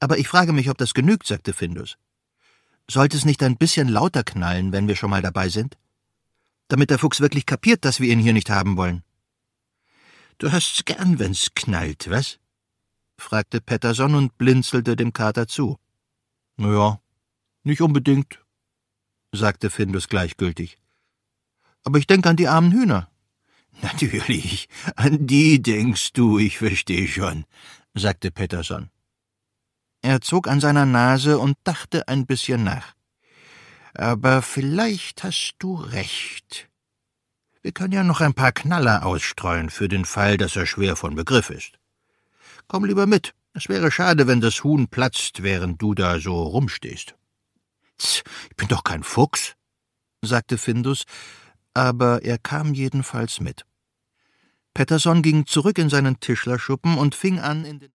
»Aber ich frage mich, ob das genügt«, sagte Findus. »Sollte es nicht ein bisschen lauter knallen, wenn wir schon mal dabei sind? Damit der Fuchs wirklich kapiert, dass wir ihn hier nicht haben wollen.« »Du hast's gern, wenn's knallt, was?« fragte Petterson und blinzelte dem Kater zu. »Ja, nicht unbedingt«, sagte Findus gleichgültig. »Aber ich denke an die armen Hühner.« »Natürlich, an die denkst du, ich verstehe schon«, sagte Petterson. Er zog an seiner Nase und dachte ein bisschen nach. »Aber vielleicht hast du recht. Wir können ja noch ein paar Knaller ausstreuen, für den Fall, dass er schwer von Begriff ist. Komm lieber mit, es wäre schade, wenn das Huhn platzt, während du da so rumstehst.« »Ich bin doch kein Fuchs«, sagte Findus, aber er kam jedenfalls mit. Petterson ging zurück in seinen Tischlerschuppen und fing an, in den